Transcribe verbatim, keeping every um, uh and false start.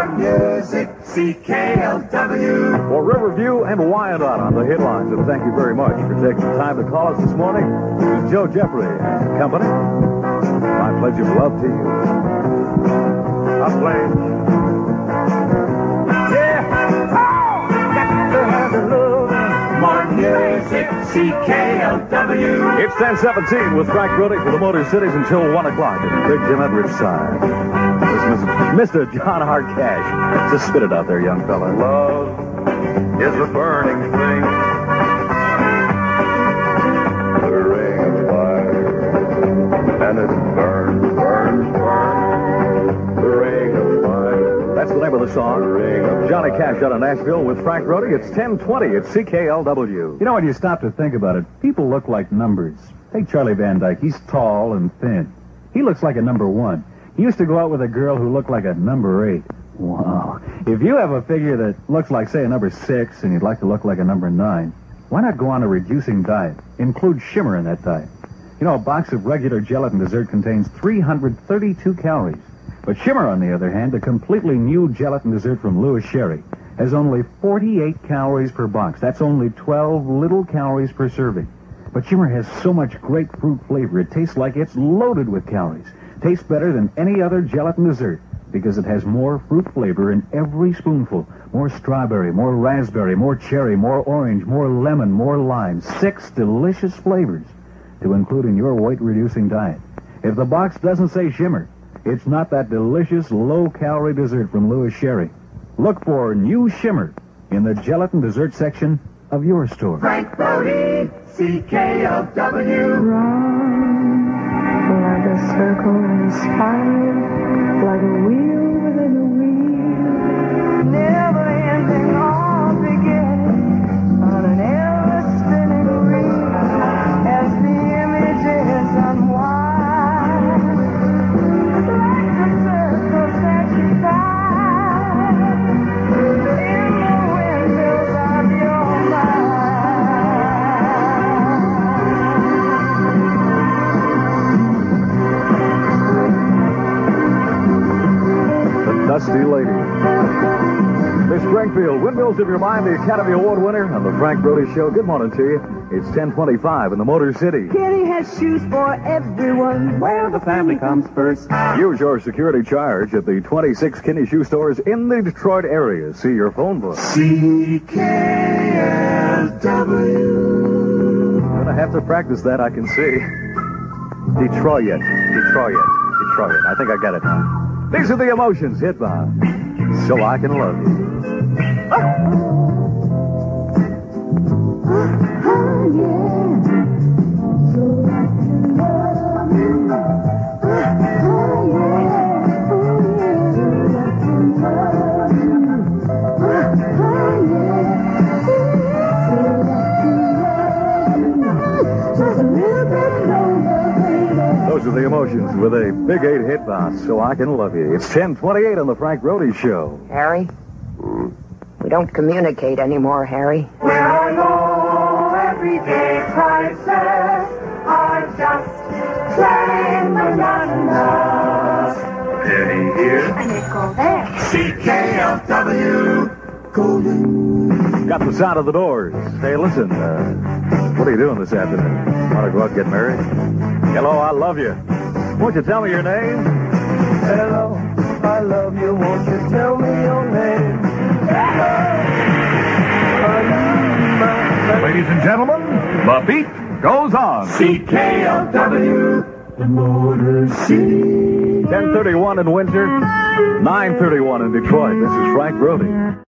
More music, C K L W. For Riverview and Wyandotte on the headlines. And thank you very much for taking the time to call us this morning. This is Joe Jeffrey and company. My pledge of love to you. I pledge. Yeah. Oh, got to have the love. More music, C K L W. It's ten seventeen with Frank Brody for the Motor Cities until one o'clock at Big Jim Edwards' side. This is Mister John Hart Cash. Just spit it out there, young fella. Love is a burning thing. The ring of fire, and it burns, burns, burns. The ring of fire. That's the name of the song. The ring of Johnny Cash out of Nashville with Frank Brody. It's ten twenty at C K L W. You know, when you stop to think about it, people look like numbers. Take Charlie Van Dyke. He's tall and thin. He looks like a number one. He used to go out with a girl who looked like a number eight. Wow. If you have a figure that looks like, say, a number six, and you'd like to look like a number nine, why not go on a reducing diet? Include Shimmer in that diet. You know, a box of regular gelatin dessert contains three hundred thirty-two calories. But Shimmer, on the other hand, a completely new gelatin dessert from Louis Sherry, has only forty-eight calories per box. That's only twelve little calories per serving. But Shimmer has so much grapefruit flavor, it tastes like it's loaded with calories. Tastes better than any other gelatin dessert because it has more fruit flavor in every spoonful. More strawberry, more raspberry, more cherry, more orange, more lemon, more lime. Six delicious flavors to include in your weight-reducing diet. If the box doesn't say Shimmer, it's not that delicious, low-calorie dessert from Louis Sherry. Look for new Shimmer in the gelatin dessert section of your store. Frank Brody, C K L W. Round like a circle and a spiral, like a wheel within a wheel. Never ending or beginning on an ever spinning reel as the images unwind. Like the circles that you find in the windows of your mind. Dusty Lady. Miss Springfield, Windmills of Your Mind, the Academy Award winner on the Frank Brody Show. Good morning to you. It's ten twenty-five in the Motor City. Kitty has shoes for everyone. Where the family comes first. Use your security charge at the twenty-six Kinney Shoe stores in the Detroit area. See your phone book. C K L W. I'm going to have to practice that, I can see. Detroit. Detroit. Detroit. I think I got it now. These are the emotions hit by So I Can Love You. Those are the emotions with a Big eight hit by So I Can Love You. It's ten twenty-eight on the Frank Brody Show. Harry? We don't communicate anymore, Harry. Where are low everyday prices are just plain monotonous. penny here. A nickel there. C K L W. Golden. Got the sound of the Doors. Hey, listen, uh, what are you doing this afternoon? Want to go out and get married? Hello, I love you. Won't you tell me your name? Hello, I love you. Won't you tell me your name? Ladies and gentlemen, the beat goes on. C K L W. The Motor City. ten thirty-one in Windsor, nine thirty-one in Detroit. This is Frank Brody.